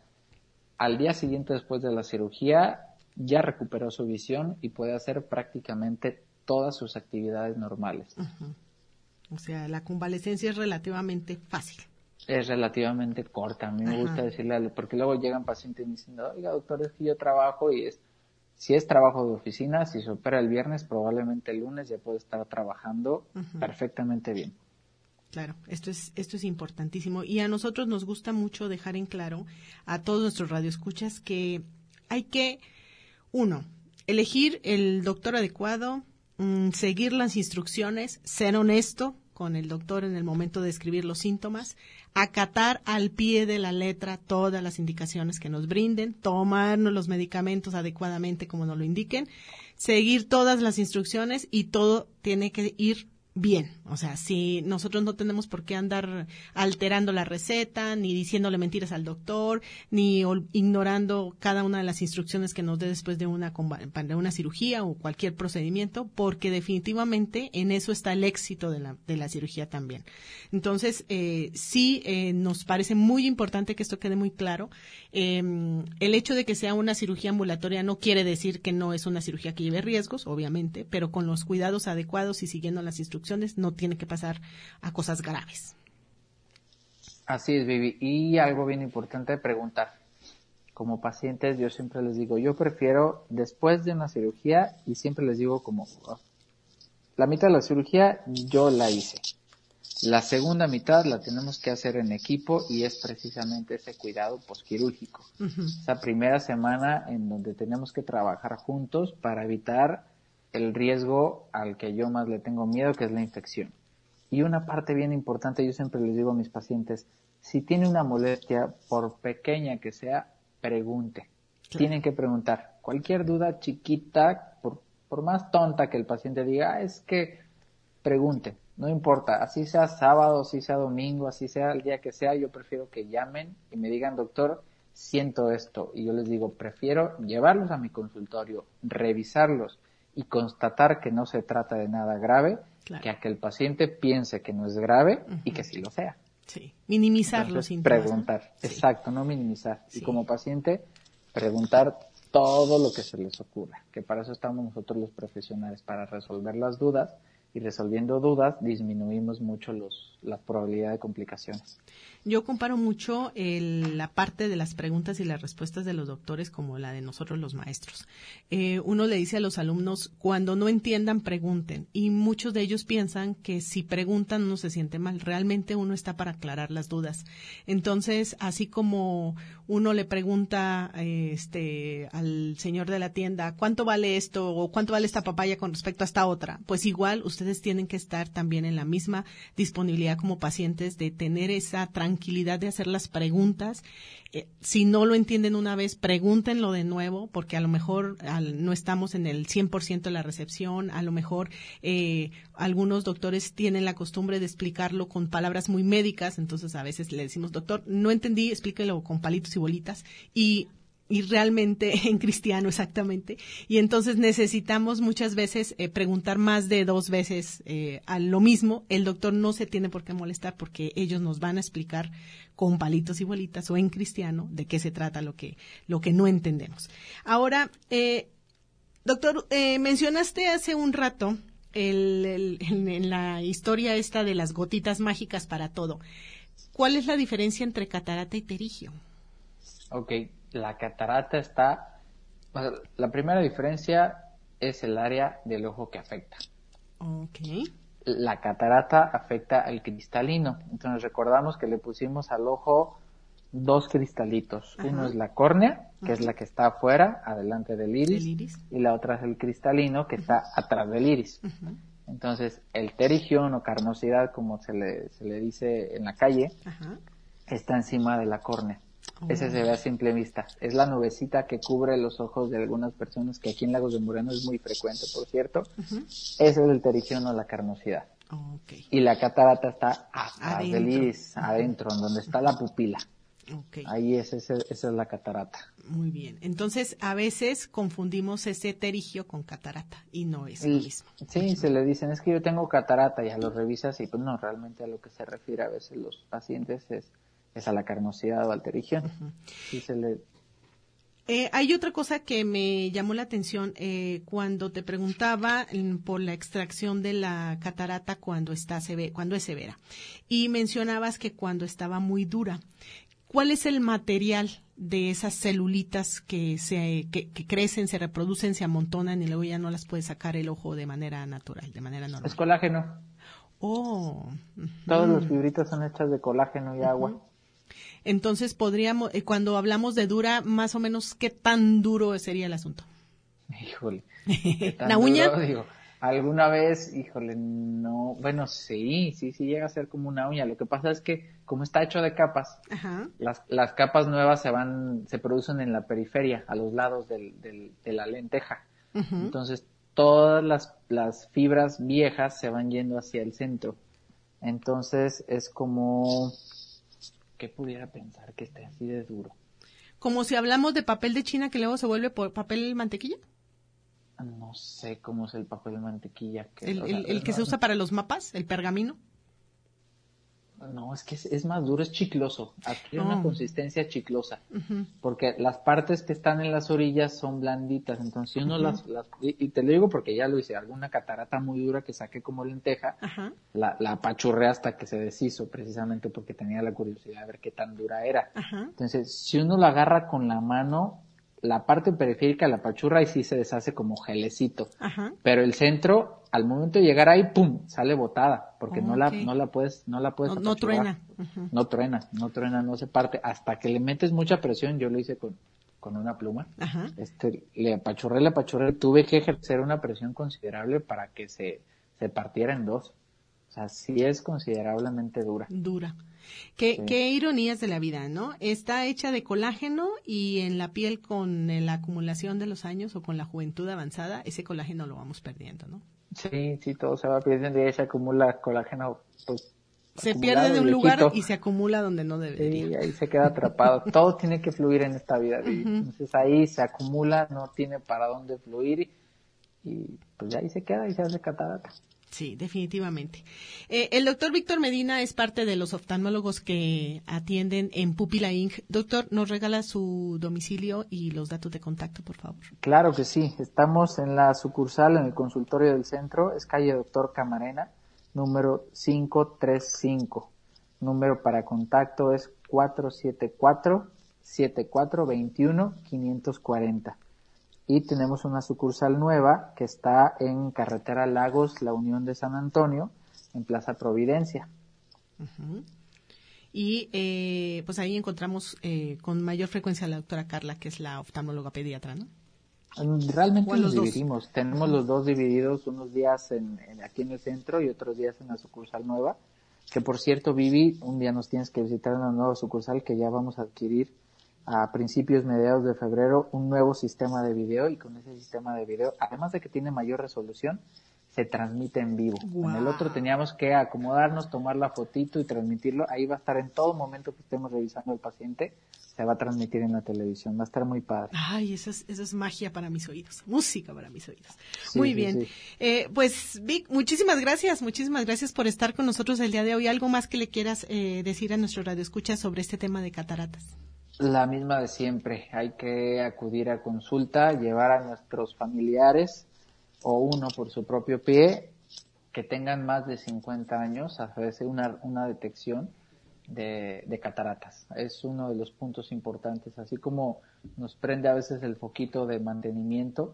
al día siguiente después de la cirugía ya recuperó su visión y puede hacer prácticamente todas sus actividades normales. Uh-huh. O sea, la convalecencia es relativamente fácil. Es relativamente corta. A mí me Ajá. gusta decirle, porque luego llegan pacientes diciendo, oiga doctor, es que yo trabajo y es, si es trabajo de oficina, si se opera el viernes, probablemente el lunes ya puede estar trabajando uh-huh. perfectamente bien. Claro, esto es esto es importantísimo y a nosotros nos gusta mucho dejar en claro a todos nuestros radioescuchas que hay que, uno, elegir el doctor adecuado, mmm, seguir las instrucciones, ser honesto con el doctor en el momento de escribir los síntomas, acatar al pie de la letra todas las indicaciones que nos brinden, tomarnos los medicamentos adecuadamente como nos lo indiquen, seguir todas las instrucciones y todo tiene que ir bien, o sea, si nosotros no tenemos por qué andar alterando la receta, ni diciéndole mentiras al doctor, ni ol- ignorando cada una de las instrucciones que nos dé después de una, de una cirugía o cualquier procedimiento, porque definitivamente en eso está el éxito de la, de la cirugía también. Entonces, eh, sí, eh, nos parece muy importante que esto quede muy claro. Eh, el hecho de que sea una cirugía ambulatoria no quiere decir que no es una cirugía que lleve riesgos, obviamente, pero con los cuidados adecuados y siguiendo las instrucciones no tiene que pasar a cosas graves. Así es, Vivi. Y algo bien importante de preguntar. Como pacientes, yo siempre les digo, yo prefiero después de una cirugía, y siempre les digo como, oh, la mitad de la cirugía yo la hice. La segunda mitad la tenemos que hacer en equipo y es precisamente ese cuidado posquirúrgico. Uh-huh. Esa primera semana en donde tenemos que trabajar juntos para evitar el riesgo al que yo más le tengo miedo, que es la infección. Y una parte bien importante, yo siempre les digo a mis pacientes, si tiene una molestia, por pequeña que sea, pregunte. Claro. Tienen que preguntar. Cualquier duda chiquita, por, por más tonta que el paciente diga, ah, es que pregunte. No importa, así sea sábado, así sea domingo, así sea el día que sea, yo prefiero que llamen y me digan, doctor, siento esto. Y yo les digo, prefiero llevarlos a mi consultorio, revisarlos y constatar que no se trata de nada grave, claro, que a que el paciente piense que no es grave uh-huh. y que sí lo sea. Sí, minimizar Entonces, los síntomas. Preguntar, ¿no? exacto, sí. no minimizar. Sí. Y como paciente, preguntar todo lo que se les ocurra, que para eso estamos nosotros los profesionales, para resolver las dudas, y resolviendo dudas disminuimos mucho los, la probabilidad de complicaciones. Yo comparo mucho el, la parte de las preguntas y las respuestas de los doctores como la de nosotros los maestros. Eh, uno le dice a los alumnos, cuando no entiendan, pregunten. Y muchos de ellos piensan que si preguntan uno se siente mal. Realmente uno está para aclarar las dudas. Entonces, así como uno le pregunta eh, este, al señor de la tienda, ¿cuánto vale esto? O ¿cuánto vale esta papaya con respecto a esta otra? Pues igual ustedes tienen que estar también en la misma disponibilidad como pacientes de tener esa tranquilidad de hacer las preguntas. Eh, si no lo entienden una vez, pregúntenlo de nuevo, porque a lo mejor al, no estamos en el cien por ciento de la recepción, a lo mejor eh, algunos doctores tienen la costumbre de explicarlo con palabras muy médicas, entonces a veces le decimos, doctor, no entendí, explíquelo con palitos y bolitas, y y realmente en cristiano exactamente, y entonces necesitamos muchas veces eh, preguntar más de dos veces eh, a lo mismo. El doctor no se tiene por qué molestar porque ellos nos van a explicar con palitos y bolitas o en cristiano de qué se trata lo que lo que no entendemos. Ahora, eh, doctor, eh, mencionaste hace un rato el, el, en, en la historia esta de las gotitas mágicas para todo. ¿Cuál es la diferencia entre catarata y pterigio? Okay. La catarata está, la primera diferencia es el área del ojo que afecta. Okay. La catarata afecta al cristalino. Entonces recordamos que le pusimos al ojo dos cristalitos. Ajá. Uno es la córnea, que Ajá. es la que está afuera, adelante del iris, el iris, y la otra es el cristalino, que Ajá. está atrás del iris. Ajá. Entonces el pterigión o carnosidad, como se le, se le dice en la calle, Ajá. está encima de la córnea. Oh. Ese se ve a simple vista. Es la nubecita que cubre los ojos de algunas personas, que aquí en Lagos de Moreno es muy frecuente, por cierto. Uh-huh. Ese es el pterigión o la carnosidad. Oh, okay. Y la catarata está atrás del iris, uh-huh. adentro, en donde está la pupila. Okay. Ahí es ese, esa es la catarata. Muy bien. Entonces, a veces confundimos ese pterigio con catarata y no es lo mismo. Sí, uh-huh. se le dicen, es que yo tengo catarata, ya lo revisas y pues no, realmente a lo que se refiere a veces los pacientes es es a la carnosidad o al pterigión. Uh-huh. Sí se le... eh, hay otra cosa que me llamó la atención eh, cuando te preguntaba eh, por la extracción de la catarata cuando está seve- cuando es severa, y mencionabas que cuando estaba muy dura. ¿Cuál es el material de esas celulitas que se que, que crecen, se reproducen, se amontonan y luego ya no las puede sacar el ojo de manera natural, de manera normal? Es colágeno. Oh. Uh-huh. Todas las fibritas son hechas de colágeno y uh-huh. agua. Entonces, podríamos, eh, cuando hablamos de dura, más o menos, ¿qué tan duro sería el asunto? Híjole. ¿La uña? Duro, digo, alguna vez, híjole, no, bueno, sí, sí, sí llega a ser como una uña. Lo que pasa es que, como está hecho de capas, Ajá. las las capas nuevas se van, se producen en la periferia, a los lados del, del, de la lenteja. Uh-huh. Entonces, todas las, las fibras viejas se van yendo hacia el centro. Entonces es como, ¿qué pudiera pensar que esté así de duro? Como si hablamos de papel de China que luego se vuelve por papel mantequilla. No sé cómo es el papel de mantequilla. Que, ¿El, o sea, el, el que no, se usa para los mapas? ¿El pergamino? No, es que es, es más duro, es chicloso. Adquiere Oh. una consistencia chiclosa. Uh-huh. Porque las partes que están en las orillas son blanditas. Entonces, si uno Uh-huh. las... las y, y te lo digo porque ya lo hice. Alguna catarata muy dura que saqué como lenteja, Uh-huh. la, la apachurré hasta que se deshizo, precisamente porque tenía la curiosidad de ver qué tan dura era. Uh-huh. Entonces, si uno la agarra con la mano, la parte periférica la apachurra y sí se deshace como gelecito. Uh-huh. Pero el centro, al momento de llegar ahí, ¡pum!, sale botada, porque Oh, no la okay. no la puedes no la puedes No, no apachurrar. truena. Uh-huh. No truena, no truena, no se parte. Hasta que le metes mucha presión, yo lo hice con, con una pluma. Uh-huh. Este, le apachurré, le apachurré, tuve que ejercer una presión considerable para que se, se partiera en dos. O sea, sí es considerablemente dura. Dura. Qué, Sí. qué ironías de la vida, ¿no? Está hecha de colágeno y en la piel con la acumulación de los años o con la juventud avanzada, ese colágeno lo vamos perdiendo, ¿no? Sí, sí, todo se va perdiendo y ahí se acumula colágeno, pues. Se acumulado, pierde de un viejito. lugar y se acumula donde no debería. Sí, ahí se queda atrapado. Todo tiene que fluir en esta vida. ¿Sí? Uh-huh. Entonces ahí se acumula, no tiene para dónde fluir y, y pues ahí se queda y se hace catarata. Sí, definitivamente. Eh, el doctor Víctor Medina es parte de los oftalmólogos que atienden en Pupila incorporated. Doctor, ¿nos regala su domicilio y los datos de contacto, por favor? Claro que sí. Estamos en la sucursal, en el consultorio del centro. Es calle Doctor Camarena, número quinientos treinta y cinco. Número para contacto es cuatro siete cuatro, siete cuatro dos uno, cinco cuatro cero. Y tenemos una sucursal nueva que está en Carretera Lagos, La Unión de San Antonio, en Plaza Providencia. Uh-huh. Y eh, pues ahí encontramos eh, con mayor frecuencia a la doctora Carla, que es la oftalmóloga pediatra, ¿no? Realmente los nos dos? dividimos. Tenemos los dos divididos, unos días en, en, aquí en el centro y otros días en la sucursal nueva. Que por cierto, Vivi, un día nos tienes que visitar en la nueva sucursal que ya vamos a adquirir a principios, mediados de febrero, un nuevo sistema de video, y con ese sistema de video, además de que tiene mayor resolución, se transmite en vivo. Wow. En el otro teníamos que acomodarnos, tomar la fotito y transmitirlo. Ahí va a estar en todo momento que estemos revisando al paciente, se va a transmitir en la televisión. Va a estar muy padre. Ay, eso es, eso es magia para mis oídos, música para mis oídos. Sí, muy sí, bien. sí. Eh, pues, Vic, muchísimas gracias, muchísimas gracias por estar con nosotros el día de hoy. ¿Algo más que le quieras eh, decir a nuestro radioescucha sobre este tema de cataratas? La misma de siempre, hay que acudir a consulta, llevar a nuestros familiares o uno por su propio pie, que tengan más de cincuenta años, hacerse una, una detección de, de cataratas. Es uno de los puntos importantes, así como nos prende a veces el foquito de mantenimiento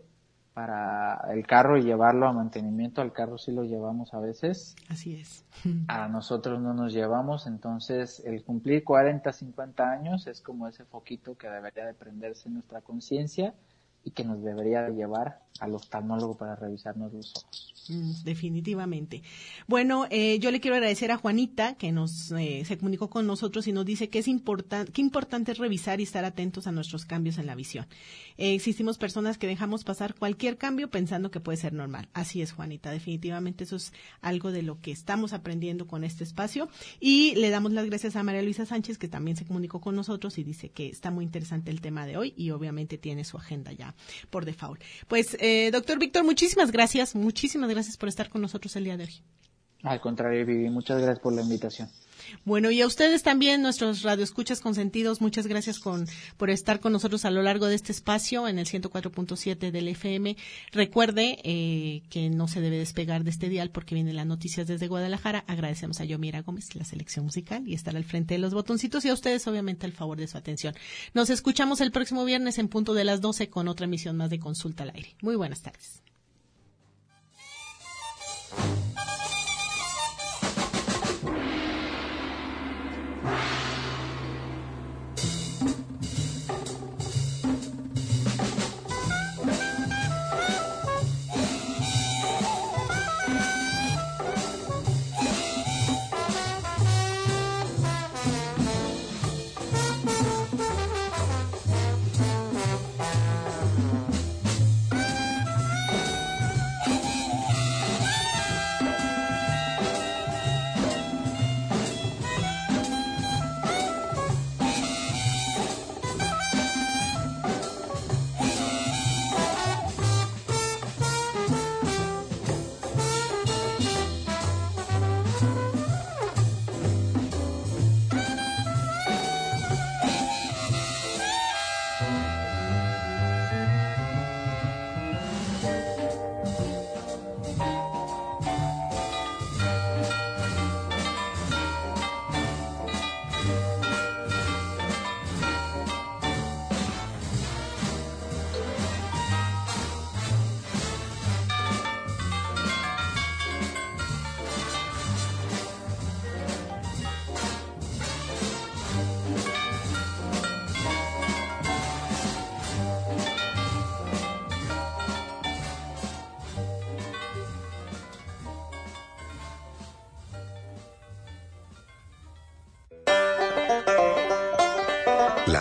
para el carro y llevarlo a mantenimiento, al carro sí lo llevamos a veces. Así es. A nosotros no nos llevamos, entonces el cumplir cuarenta, cincuenta años es como ese foquito que debería de prenderse en nuestra conciencia y que nos debería de llevar al oftalmólogo para revisarnos los ojos. Mm, definitivamente. Bueno, eh, yo le quiero agradecer a Juanita que nos eh, se comunicó con nosotros y nos dice que es importante, qué importante es revisar y estar atentos a nuestros cambios en la visión. Eh, existimos personas que dejamos pasar cualquier cambio pensando que puede ser normal. Así es, Juanita. Definitivamente eso es algo de lo que estamos aprendiendo con este espacio. Y le damos las gracias a María Luisa Sánchez, que también se comunicó con nosotros y dice que está muy interesante el tema de hoy y obviamente tiene su agenda ya por default. Pues, eh, doctor Víctor, muchísimas gracias, muchísimas gracias por estar con nosotros el día de hoy. Al contrario, Vivi, muchas gracias por la invitación. Bueno, y a ustedes también, nuestros radioescuchas consentidos, muchas gracias con, por estar con nosotros a lo largo de este espacio en el ciento cuatro punto siete del F M. Recuerde eh, que no se debe despegar de este dial porque vienen las noticias desde Guadalajara. Agradecemos a Yomira Gómez, la selección musical, y estar al frente de los botoncitos, y a ustedes, obviamente, el favor de su atención. Nos escuchamos el próximo viernes en punto de las doce con otra emisión más de Consulta al Aire. Muy buenas tardes.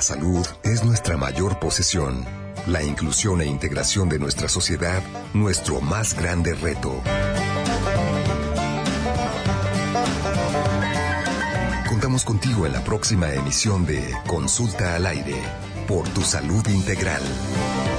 salud es nuestra mayor posesión. La inclusión e integración de nuestra sociedad, nuestro más grande reto. Contamos contigo en la próxima emisión de Consulta al Aire, por Tu Salud Integral.